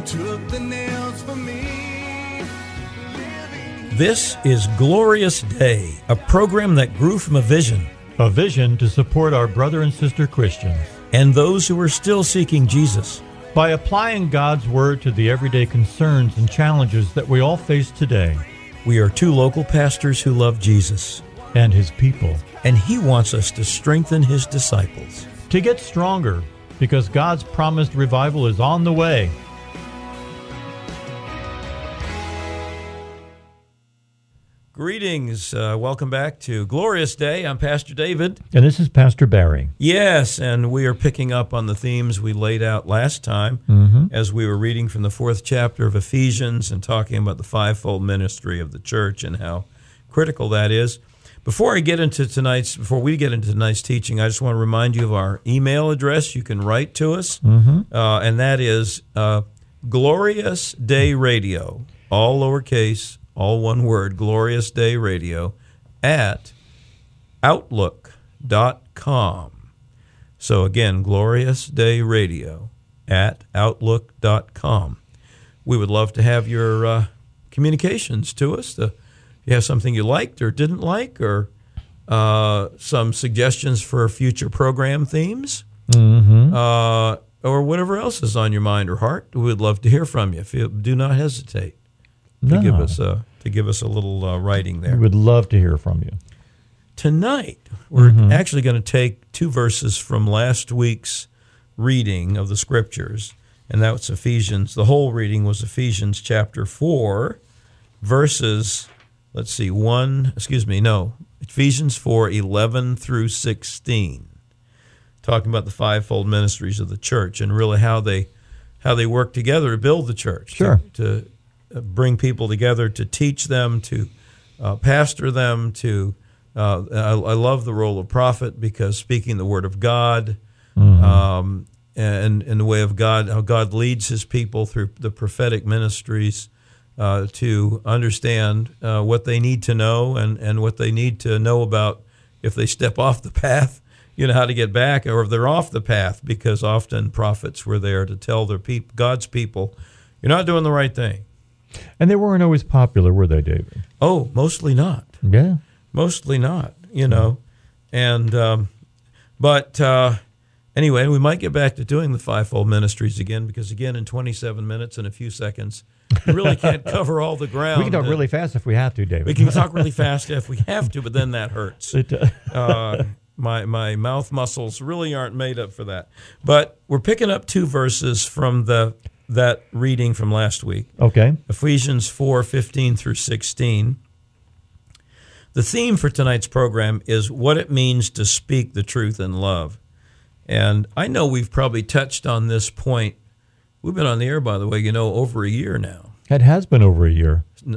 took the nails for me. This is Glorious Day, a program that grew from a vision to support our brother and sister Christians and those who are still seeking Jesus by applying God's Word to the everyday concerns and challenges that we all face today. We are two local pastors who love Jesus and His people, and He wants us to strengthen His disciples to get stronger, because God's promised revival is on the way. Greetings. Welcome back to Glorious Day. I'm Pastor David. And this is Pastor Barry. Yes, and we are picking up on the themes we laid out last time as we were reading from the 4th chapter of Ephesians and talking about the fivefold ministry of the church and how critical that is. Before we get into tonight's teaching, I just want to remind you of our email address. You can write to us, and that is Glorious Day Radio, all lowercase, all one word, Glorious Day Radio, at Outlook.com. So again, Glorious Day Radio at Outlook.com. We would love to have your communications to us. If you have something you liked or didn't like, or some suggestions for future program themes, or whatever else is on your mind or heart, we would love to hear from you. Do not hesitate to give us a little writing there. We would love to hear from you. Tonight, we're actually going to take two verses from last week's reading of the Scriptures, and that's Ephesians. The whole reading was Ephesians chapter 4, verses, Ephesians 4, 11 through 16, talking about the fivefold ministries of the church and really how they work together to build the church. Sure. To bring people together, to teach them, to pastor them, I love the role of prophet, because speaking the word of God and in the way of God, how God leads His people through the prophetic ministries to understand what they need to know and what they need to know about if they step off the path, how to get back, or if they're off the path, because often prophets were there to tell God's people, you're not doing the right thing. And they weren't always popular, were they, David? Oh, mostly not. Yeah. Mostly not, And, anyway, we might get back to doing the fivefold ministries again, because, again, in 27 minutes and a few seconds, we really can't cover all the ground. We can talk really fast if we have to, David. We can talk really fast if we have to, but then that hurts. My mouth muscles really aren't made up for that. But we're picking up two verses from that reading from last week. Okay. Ephesians 4, 15 through 16. The theme for tonight's program is what it means to speak the truth in love. And I know we've probably touched on this point. We've been on the air, by the way, over a year now. It has been over a year. May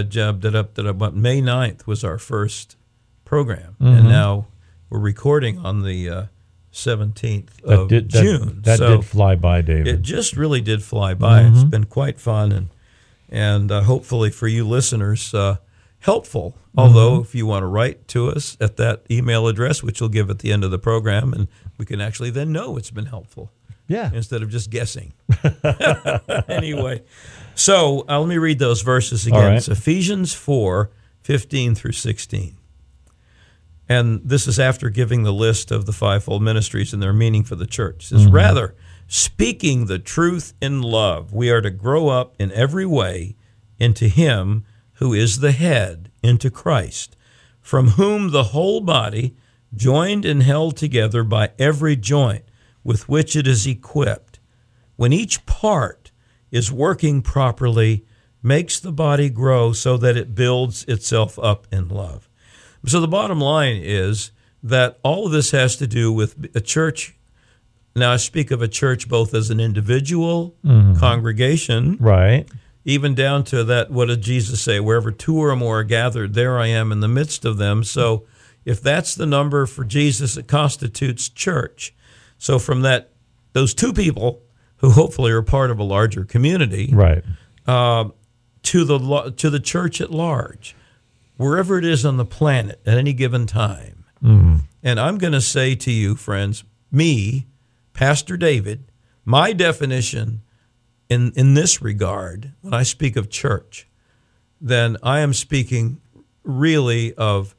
9th was our first program, and now we're recording on the 17th of June. That did fly by, David. It just really did fly by. It's been quite fun, and hopefully for you listeners, helpful. Although if you want to write to us at that email address, which we'll give at the end of the program, and we can actually then know it's been helpful. Yeah. Instead of just guessing. Anyway, so let me read those verses again. Right. It's Ephesians 4, 15 through 16. And this is after giving the list of the fivefold ministries and their meaning for the church. It says, rather, speaking the truth in love, we are to grow up in every way into Him who is the head, into Christ, from whom the whole body, joined and held together by every joint with which it is equipped, when each part is working properly, makes the body grow so that it builds itself up in love. So the bottom line is that all of this has to do with a church. Now I speak of a church both as an individual congregation, right, even down to that, what did Jesus say? Wherever two or more are gathered, there I am in the midst of them. So if that's the number for Jesus, it constitutes church. So from those two people who hopefully are part of a larger community, right, to the church at large, wherever it is on the planet at any given time. And I'm going to say to you, friends, me, Pastor David, my definition in this regard, when I speak of church, then I am speaking really of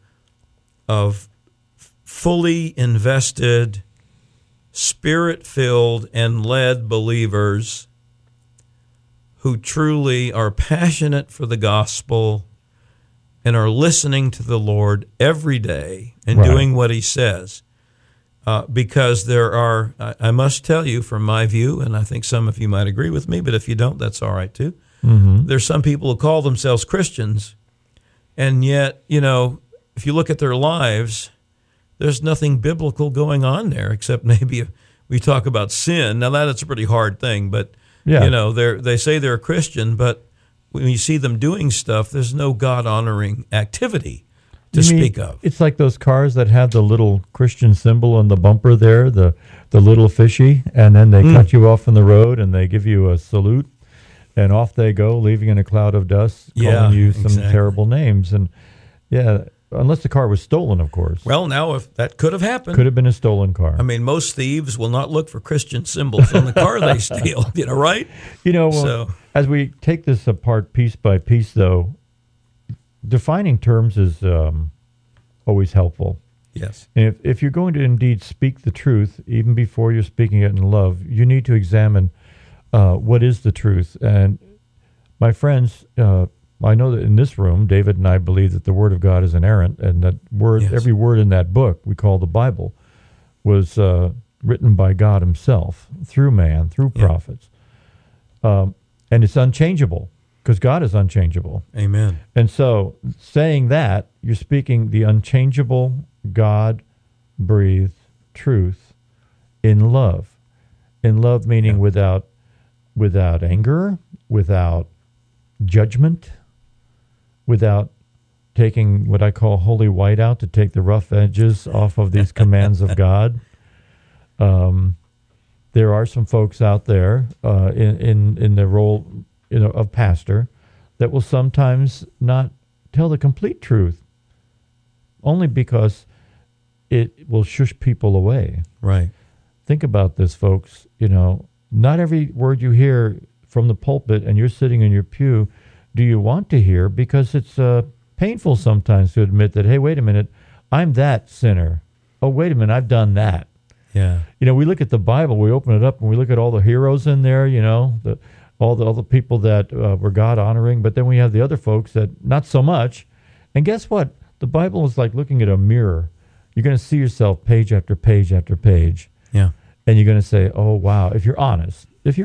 fully invested, Spirit-filled and led believers who truly are passionate for the gospel and are listening to the Lord every day and doing what he says. Because there are, I must tell you from my view, and I think some of you might agree with me, but if you don't, that's all right too. There's some people who call themselves Christians, and yet, if you look at their lives, there's nothing biblical going on there, except maybe we talk about sin. Now, that's a pretty hard thing, but, they say they're a Christian, but when you see them doing stuff, there's no God-honoring activity to speak of. It's like those cars that have the little Christian symbol on the bumper there, the little fishy, and then they cut you off on the road and they give you a salute, and off they go, leaving in a cloud of dust, calling you some terrible names. And unless the car was stolen, of course. Well, now, if that could have happened. Could have been a stolen car. I mean, most thieves will not look for Christian symbols on the car they steal, right? As we take this apart piece by piece, though, defining terms is always helpful. Yes. And if you're going to indeed speak the truth, even before you're speaking it in love, you need to examine what is the truth. And my friends, I know that in this room, David and I believe that the Word of God is inerrant, and that every word in that book we call the Bible was written by God himself, through man, through prophets. And it's unchangeable, because God is unchangeable. Amen. And so, saying that, you're speaking the unchangeable, God-breathed truth in love. In love meaning without anger, without judgment, without taking what I call holy white out to take the rough edges off of these commands of God. There are some folks out there in the role of pastor that will sometimes not tell the complete truth, only because it will shush people away. Right. Think about this, folks. Not every word you hear from the pulpit and you're sitting in your pew do you want to hear, because it's painful sometimes to admit that, hey, wait a minute, I'm that sinner. Oh, wait a minute, I've done that. Yeah. We look at the Bible, we open it up, and we look at all the heroes in there, all the people that were God-honoring, but then we have the other folks that not so much. And guess what? The Bible is like looking at a mirror. You're going to see yourself page after page after page. Yeah. And you're going to say, oh, wow, if you're honest,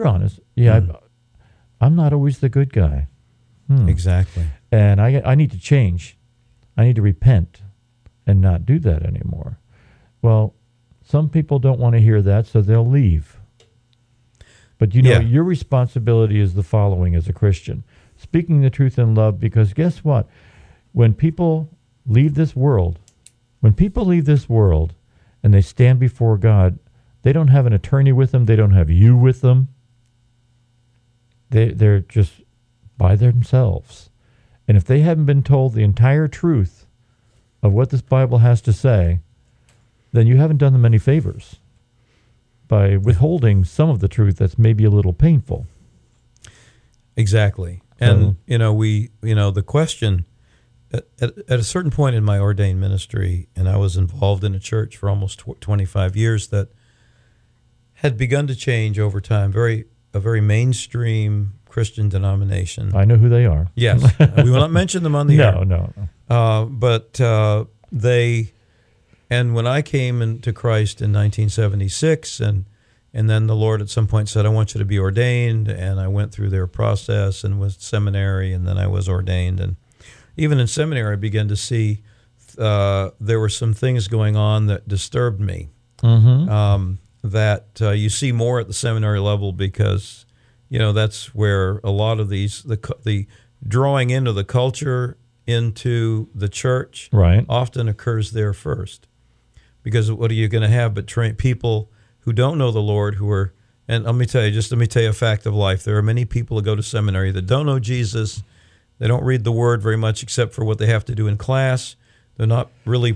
I'm not always the good guy. Exactly. And I need to change. I need to repent and not do that anymore. Well, some people don't want to hear that, so they'll leave. But your responsibility is the following as a Christian. Speaking the truth in love, because guess what? When people leave this world and they stand before God, they don't have an attorney with them. They don't have you with them. They're just by themselves. And if they haven't been told the entire truth of what this Bible has to say, then you haven't done them any favors by withholding some of the truth that's maybe a little painful. Exactly. And, the question, at a certain point in my ordained ministry, and I was involved in a church for almost 25 years that had begun to change over time, a very mainstream Christian denomination. I know who they are. Yes. We will not mention them on the air. No. But and when I came into Christ in 1976, and then the Lord at some point said, I want you to be ordained, and I went through their process and was seminary, and then I was ordained. And even in seminary, I began to see there were some things going on that disturbed me, that you see more at the seminary level, because that's where a lot of the drawing into the culture, into the church, often occurs there first. Because what are you going to have but train people who don't know the Lord, and let me tell you a fact of life. There are many people who go to seminary that don't know Jesus. They don't read the Word very much except for what they have to do in class. They're not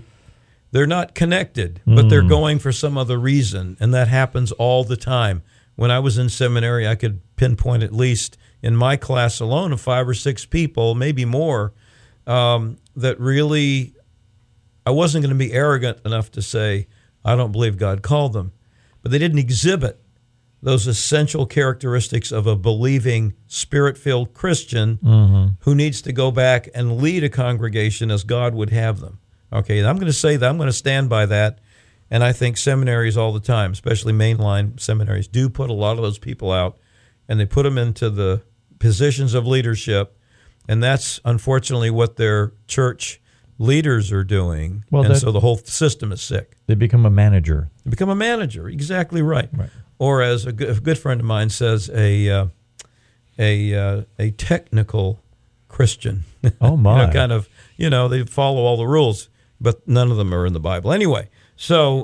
connected, but they're going for some other reason, and that happens all the time. when I was in seminary, I could pinpoint at least in my class alone of 5 or 6 people, maybe more, that really, I wasn't going to be arrogant enough to say, I don't believe God called them. But they didn't exhibit those essential characteristics of a believing, Spirit-filled Christian who needs to go back and lead a congregation as God would have them. Okay, and I'm going to say that. I'm going to stand by that. And I think seminaries all the time, especially mainline seminaries, do put a lot of those people out, and they put them into the positions of leadership. And that's unfortunately what their church leaders are doing. Well, and so the whole system is sick. They become a manager. They become a manager. Exactly right. Or as a good friend of mine says, a technical Christian. Oh my! They follow all the rules, but none of them are in the Bible. Anyway, so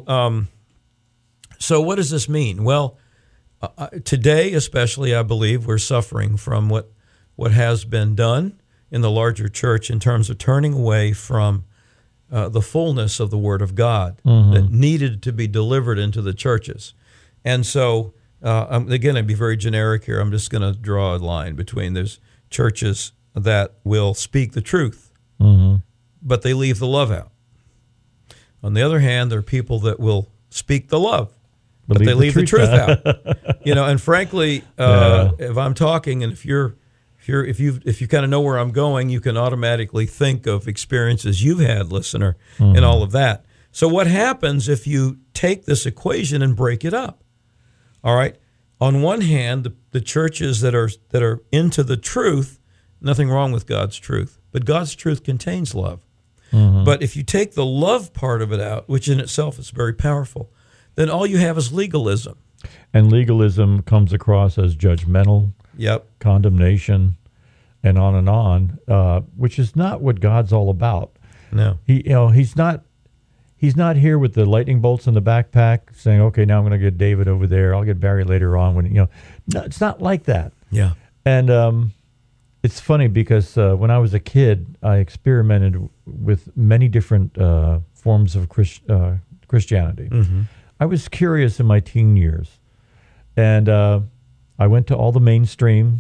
what does this mean? Well, today especially, I believe we're suffering from what has been done in the larger church in terms of turning away from the fullness of the Word of God that needed to be delivered into the churches. And so, again, I'd be very generic here. I'm just going to draw a line between there's churches that will speak the truth, but they leave the love out. On the other hand, there are people that will speak the love, but they leave the truth out. And frankly, if I'm talking, and if you kind of know where I'm going, you can automatically think of experiences you've had, listener, and all of that. So what happens if you take this equation and break it up? All right. On one hand, the churches that are into the truth, nothing wrong with God's truth, but God's truth contains love. But if you take the love part of it out, which in itself is very powerful, then all you have is legalism. And legalism comes across as judgmental, condemnation, and on, which is not what God's all about. No, He's not here with the lightning bolts in the backpack saying, okay, now I'm going to get David over there. I'll get Barry later on. No, it's not like that. Yeah. And it's funny because when I was a kid, I experimented with many different forms of Christianity. I was curious in my teen years. And I went to all the mainstream,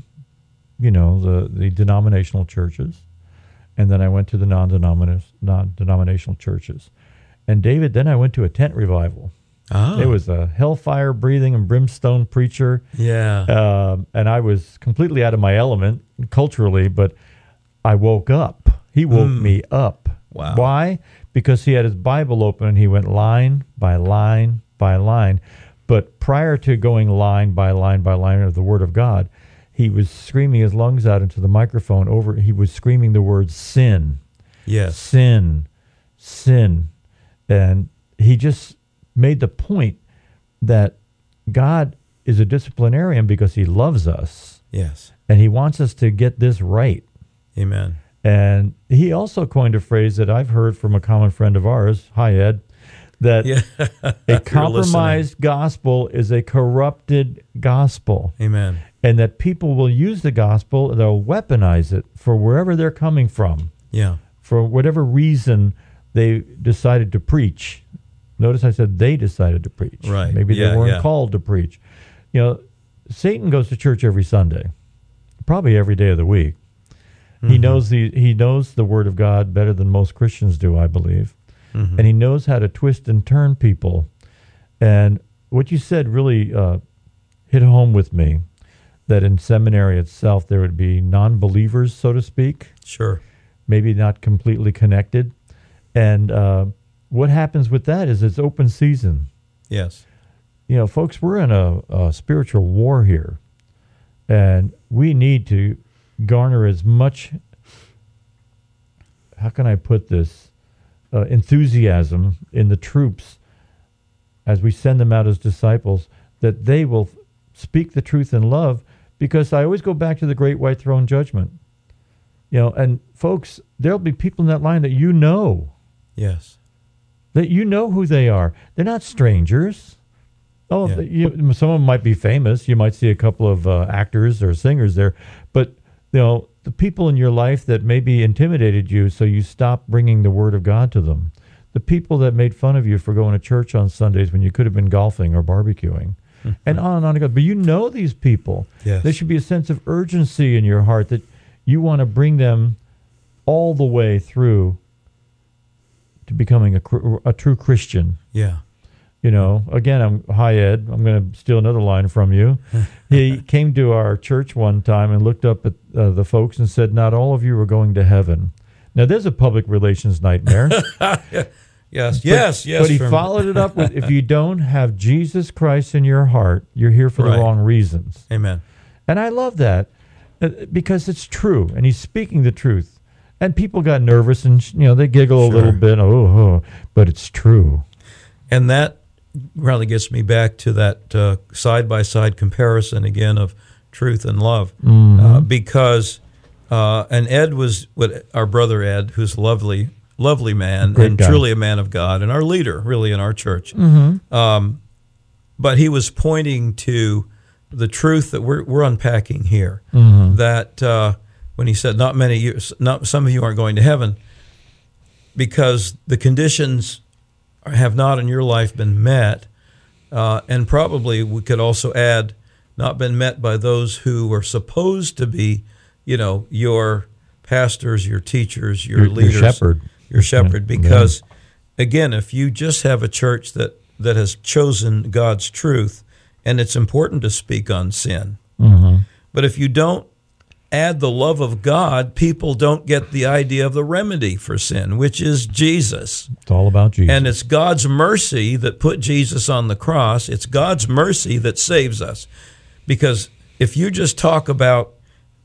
the denominational churches. And then I went to the non-denominational churches. And David, then I went to a tent revival. Oh. It was a hellfire breathing and brimstone preacher. Yeah. And I was completely out of my element culturally, but I woke up. He woke me up. Wow. Why? Because he had his Bible open and he went line by line by line. But prior to going line by line by line of the Word of God, he was screaming his lungs out into the microphone he was screaming the word sin. Yes. Sin. And he just made the point that God is a disciplinarian because he loves us. Yes. And he wants us to get this right. Amen. And he also coined a phrase that I've heard from a common friend of ours, hi Ed, that a compromised gospel is a corrupted gospel. Amen. And that people will use the gospel, they'll weaponize it for wherever they're coming from. Yeah. For whatever reason they decided to preach. Notice I said they decided to preach. Right. Maybe they weren't called to preach. Satan goes to church every Sunday, probably every day of the week. He knows the Word of God better than most Christians do, I believe. And he knows how to twist and turn people. And what you said really hit home with me, that in seminary itself there would be non-believers, so to speak. Sure. Maybe not completely connected. And what happens with that is it's open season. Yes. Folks, we're in a spiritual war here. And we need to garner as much, how can I put this, enthusiasm in the troops as we send them out as disciples, that they will speak the truth in love, because I always go back to the great white throne judgment. And folks, there'll be people in that line that Yes. That who they are. They're not strangers. Oh, some of them might be famous. You might see a couple of actors or singers there. But, the people in your life that maybe intimidated you, so you stopped bringing the Word of God to them. The people that made fun of you for going to church on Sundays when you could have been golfing or barbecuing. and on it goes. But you know these people. Yes. There should be a sense of urgency in your heart that you want to bring them all the way through to becoming a true Christian. Yeah. You know, again, hi, Ed. I'm going to steal another line from you. He came to our church one time and looked up at the folks and said, "Not all of you are going to heaven." Now, there's a public relations nightmare. Yes. But he followed it up with, if you don't have Jesus Christ in your heart, you're here for the wrong reasons. Amen. And I love that because it's true, and he's speaking the truth. And people got nervous, and they giggle a little bit. But it's true. And that really gets me back to that side-by-side comparison again of truth and love, because and Ed was our brother Ed, who's a lovely man, Great and guy. truly a man of God, and our leader really in our church. But he was pointing to the truth that we're unpacking here. That when he said, some of you aren't going to heaven because the conditions have not in your life been met, and probably we could also add, not been met by those who are supposed to be, your pastors, your teachers, your leaders, your shepherd. Because again, if you just have a church that has chosen God's truth, and it's important to speak on sin, but if you don't add the love of God, people don't get the idea of the remedy for sin, which is Jesus. It's all about Jesus. And it's God's mercy that put Jesus on the cross. It's God's mercy that saves us. Because if you just talk about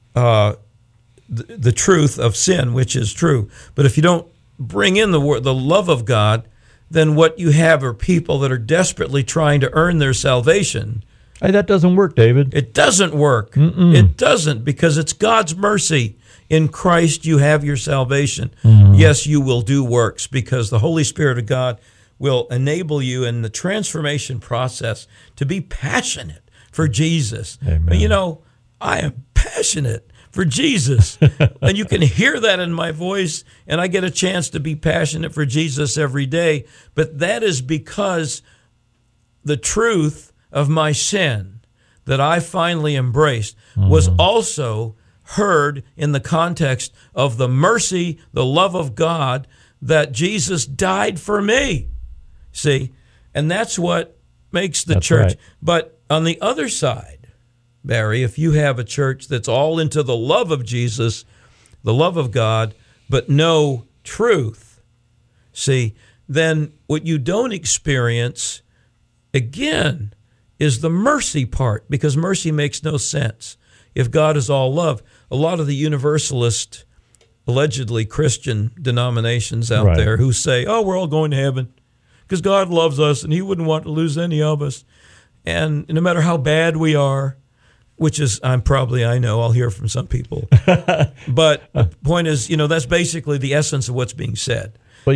the truth of sin, which is true, but if you don't bring in the love of God, then what you have are people that are desperately trying to earn their salvation. Hey, that doesn't work, David. It doesn't work. It doesn't, because it's God's mercy. In Christ you have your salvation. Yes, you will do works because the Holy Spirit of God will enable you in the transformation process to be passionate for Jesus. Amen. I am passionate for Jesus. And you can hear that in my voice, and I get a chance to be passionate for Jesus every day. But that is because the truth of my sin that I finally embraced was also heard in the context of the mercy, the love of God, that Jesus died for me. See? And that's what makes the church. Right. But on the other side, Barry, if you have a church that's all into the love of Jesus, the love of God, but no truth, see, then what you don't experience, again, is the mercy part, because mercy makes no sense. If God is all love, a lot of the universalist, allegedly Christian denominations out there who say, we're all going to heaven because God loves us and he wouldn't want to lose any of us. And no matter how bad we are, which is, I know, I'll hear from some people. But the point is, that's basically the essence of what's being said. But,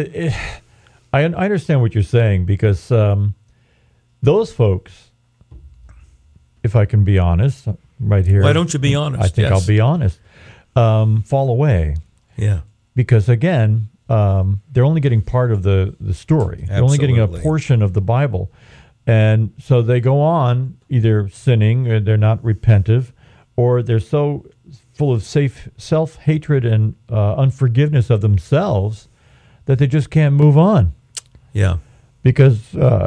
I understand what you're saying because those folks, if I can be honest, right here. Why don't you be honest? I think I'll be honest. Fall away. Yeah. Because again, they're only getting part of the story. They're only getting a portion of the Bible. And so they go on either sinning, or they're not repentive, or they're so full of self-hatred and unforgiveness of themselves that they just can't move on. Yeah. Because,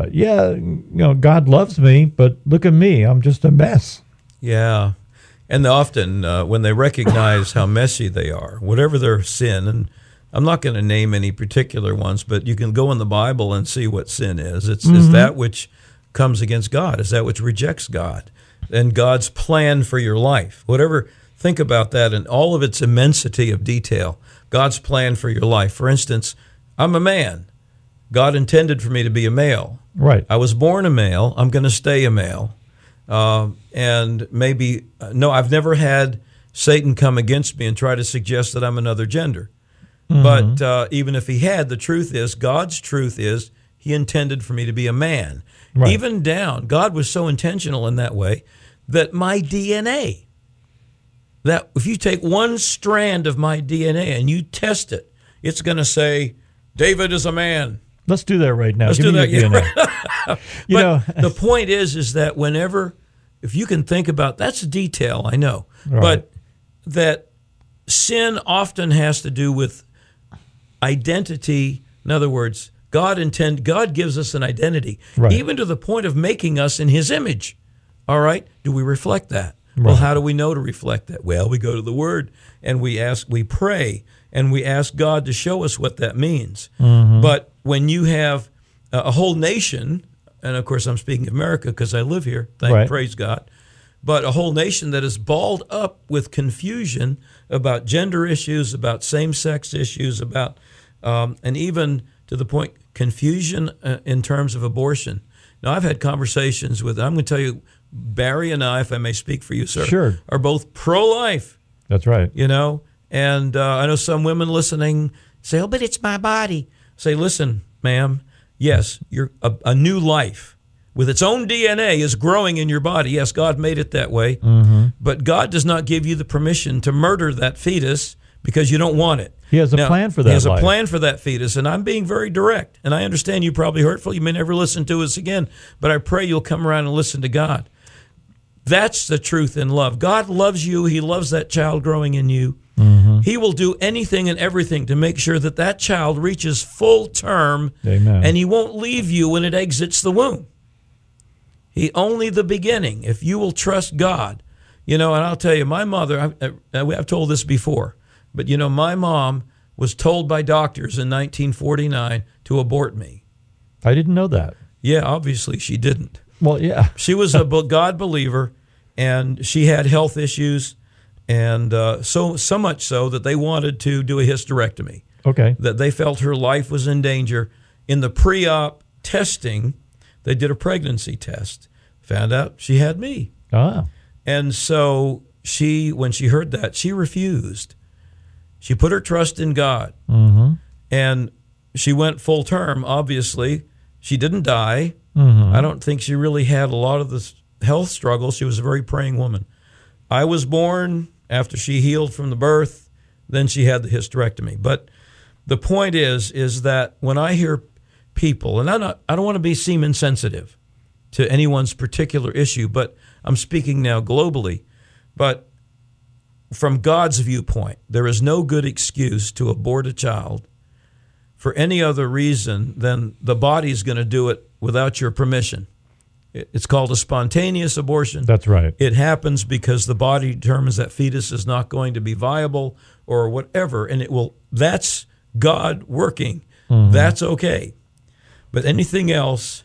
God loves me, but look at me. I'm just a mess. Yeah. And often when they recognize how messy they are, whatever their sin, and I'm not going to name any particular ones, but you can go in the Bible and see what sin is. It's that which comes against God. It's that which rejects God and God's plan for your life. Think about that in all of its immensity of detail. God's plan for your life. For instance, I'm a man. God intended for me to be a male. Right. I was born a male. I'm going to stay a male. And maybe, I've never had Satan come against me and try to suggest that I'm another gender. But even if he had, the truth is, God's truth is, he intended for me to be a man. Right. Even down, God was so intentional in that way that my DNA, that if you take one strand of my DNA and you test it, it's going to say, David is a man. Let's do that right now. Let's Give do me that. your Yeah. DNA. The point is that whenever, if you can think about, that's a detail, I know, Right. but that sin often has to do with identity. In other words, God gives us an identity, Right. even to the point of making us in His image. All right, do we reflect that? Well, Right. how do we know to reflect that? Well, we go to the Word and we pray, and we ask God to show us what that means. But when you have a whole nation, and of course I'm speaking of America because I live here, Right. praise God, but a whole nation that is balled up with confusion about gender issues, about same-sex issues, about and even to the point confusion in terms of abortion. Now, I've had conversations with, I'm going to tell you, Barry and I, if I may speak for you, sir, Sure. are both pro-life, That's right. you know, and I know some women listening say, oh, but it's my body. Say, listen, ma'am, yes, you're a new life with its own DNA is growing in your body. Yes, God made it that way, but God does not give you the permission to murder that fetus because you don't want it. He has a plan for that He has life. a plan for that fetus, and I'm being very direct. And I understand you probably hurtful. You may never listen to us again, but I pray you'll come around and listen to God. That's the truth in love. God loves you. He loves that child growing in you. He will do anything and everything to make sure that that child reaches full term, Amen. and He won't leave you when it exits the womb. Only the beginning, if you will trust God. You know, and I'll tell you, my mother, I've told this before, but you know, my mom was told by doctors in 1949 to abort me. I didn't know that. Yeah, obviously she didn't. Well, yeah. She was a God believer, and she had health issues, and so much so that they wanted to do a hysterectomy. Okay. That they felt her life was in danger. In the pre-op testing, they did a pregnancy test, found out she had me. Ah. And so when she heard that, she refused. She put her trust in God. And she went full term, obviously. She didn't die. I don't think she really had a lot of the health struggles. She was a very praying woman. I was born after she healed from the birth. Then she had the hysterectomy. But the point is that when I hear people, and I don't want to seem insensitive to anyone's particular issue, but I'm speaking now globally. But from God's viewpoint, there is no good excuse to abort a child for any other reason than the body's going to do it without your permission. It's called a spontaneous abortion. That's right. It happens because the body determines that fetus is not going to be viable or whatever, and that's God working. That's okay. But anything else,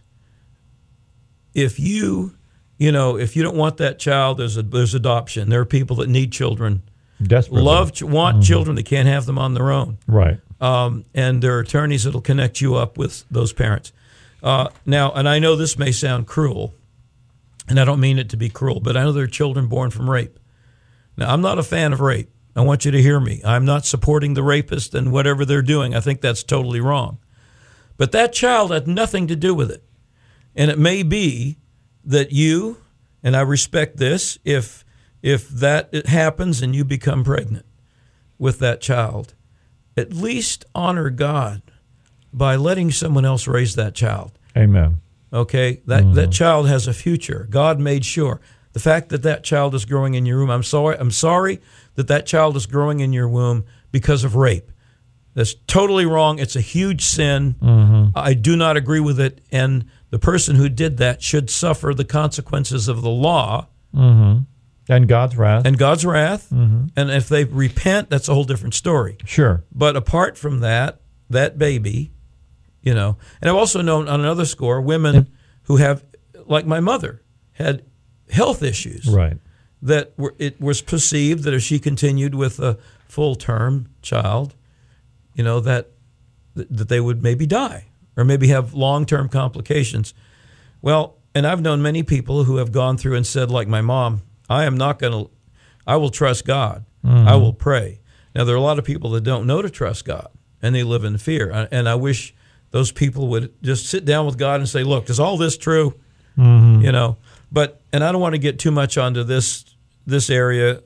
if you don't want that child, there's adoption. There are people that need children, Desperately. want children. They can't have them on their own. Right. And there are attorneys that'll connect you up with those parents. Now, and I know this may sound cruel, and I don't mean it to be cruel, but I know there are children born from rape. Now, I'm not a fan of rape. I want you to hear me. I'm not supporting the rapist and whatever they're doing. I think that's totally wrong. But that child had nothing to do with it. And it may be that you, and I respect this, if that it happens and you become pregnant with that child, at least honor God by letting someone else raise that child. Amen. Okay? That child has a future. God made sure. The fact that child is growing in your womb, I'm sorry that child is growing in your womb because of rape. That's totally wrong. It's a huge sin. I do not agree with it. And the person who did that should suffer the consequences of the law. And God's wrath. And if they repent, that's a whole different story. Sure. But apart from that baby, and I've also known on another score, women who have, like my mother, had health issues. Right. That it was perceived that if she continued with a full-term child, that they would maybe die or maybe have long-term complications. Well, and I've known many people who have gone through and said, like my mom, I will trust God. I will pray. Now, there are a lot of people that don't know to trust God, and they live in fear. And I wish those people would just sit down with God and say, look, is all this true? But, and I don't want to get too much onto this area.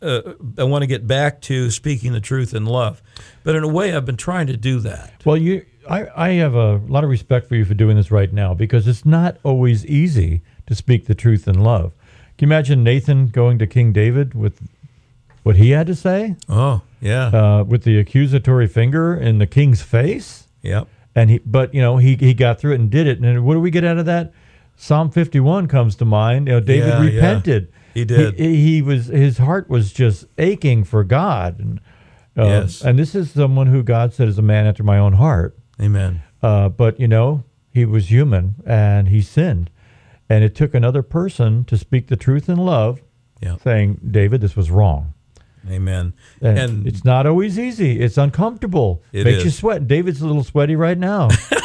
I want to get back to speaking the truth in love. But in a way, I've been trying to do that. Well, I have a lot of respect for you for doing this right now, because it's not always easy to speak the truth in love. Can you imagine Nathan going to King David with what he had to say? Oh, yeah. With the accusatory finger in the king's face? Yep. And he got through it and did it. And what do we get out of that? Psalm 51 comes to mind. David repented. Yeah. He did. His heart was just aching for God. And yes. And this is someone who God said is a man after my own heart. Amen. But he was human and he sinned. And it took another person to speak the truth in love, saying, David, this was wrong. Amen. And it's not always easy. It's uncomfortable. It makes you sweat. David's a little sweaty right now.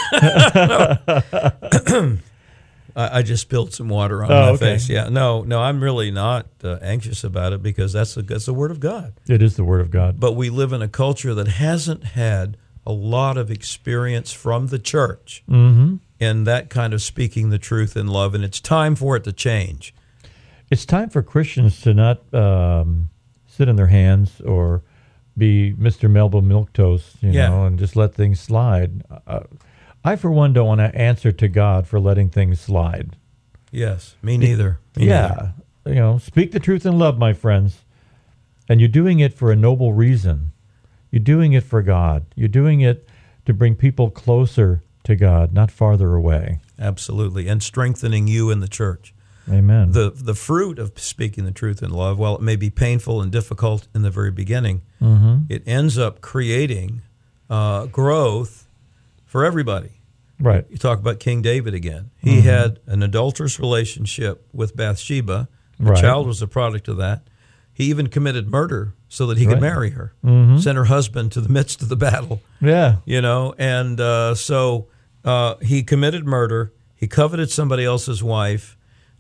I just spilled some water on my face. Yeah. No, I'm really not anxious about it, because that's the Word of God. It is the Word of God. But we live in a culture that hasn't had a lot of experience from the church in that kind of speaking the truth in love, and it's time for it to change. It's time for Christians to not sit in their hands or be Mr. Melba Milquetoast, and just let things slide. I, for one, don't want to answer to God for letting things slide. Yes, me neither. Speak the truth in love, my friends. And you're doing it for a noble reason. You're doing it for God. You're doing it to bring people closer to God, not farther away. Absolutely. And strengthening you in the church. Amen. The fruit of speaking the truth in love, while it may be painful and difficult in the very beginning, it ends up creating growth for everybody. Right. You talk about King David again. He had an adulterous relationship with Bathsheba. The child was a product of that. He even committed murder so that he could marry her, sent her husband to the midst of the battle. Yeah. And so he committed murder. He coveted somebody else's wife.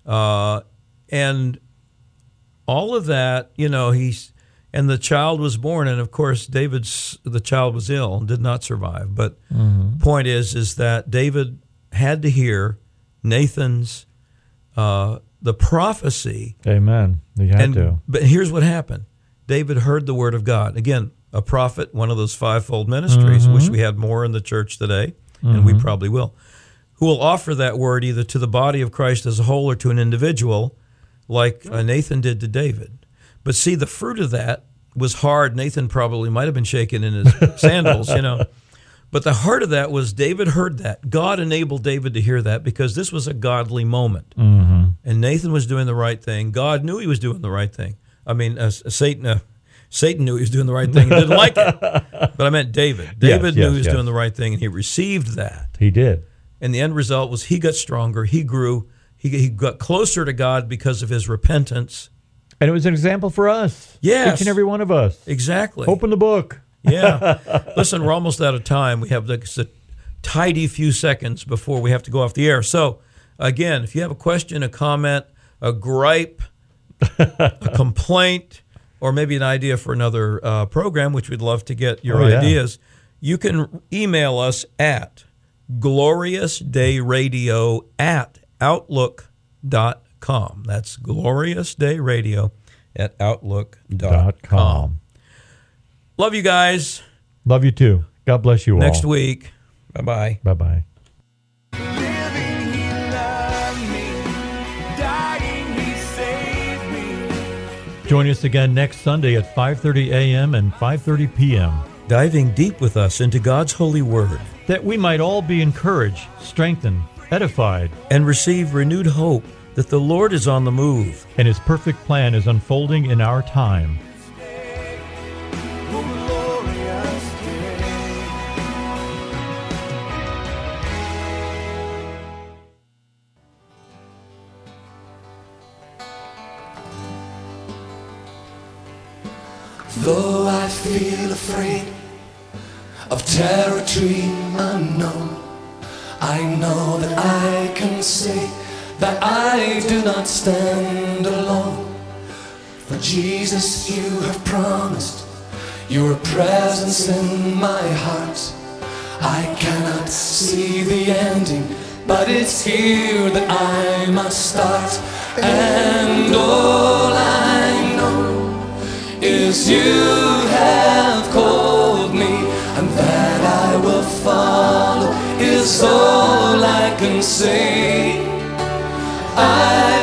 And all of that, and the child was born. And of course, the child was ill and did not survive. But the point is that David had to hear Nathan's, the prophecy. Amen. He had to. But here's what happened. David heard the word of God. Again, a prophet, one of those fivefold ministries, which we have more in the church today, and we probably will, who will offer that word either to the body of Christ as a whole or to an individual, like Nathan did to David. But see, the fruit of that was hard. Nathan probably might have been shaken in his sandals, But the heart of that was David heard that. God enabled David to hear that because this was a godly moment. And Nathan was doing the right thing. God knew he was doing the right thing. I mean, Satan knew he was doing the right thing and didn't like it. But I meant David. David knew he was doing the right thing, and he received that. He did. And the end result was he got stronger. He grew. He got closer to God because of his repentance. And it was an example for us. Yes. Each and every one of us. Exactly. Open the book. Yeah. Listen, we're almost out of time. We have a tidy few seconds before we have to go off the air. So, again, if you have a question, a comment, a gripe, a complaint, or maybe an idea for another program, which we'd love to get your ideas, you can email us at gloriousdayradio@outlook.com. That's gloriousdayradio@outlook.com. Love you guys. Love you too. God bless you all. Next week. Bye-bye. Bye-bye. Living, he loved me. Dying, he saved me. Join us again next Sunday at 5:30 a.m. and 5:30 p.m. Diving deep with us into God's holy word, that we might all be encouraged, strengthened, edified, and receive renewed hope that the Lord is on the move, and His perfect plan is unfolding in our time. Though I feel afraid of territory unknown, I know that I can say that I do not stand alone. For Jesus, you have promised your presence in my heart. I cannot see the ending, but it's here that I must start. And all I know is you have called me, and that I will follow. That's all I can say. I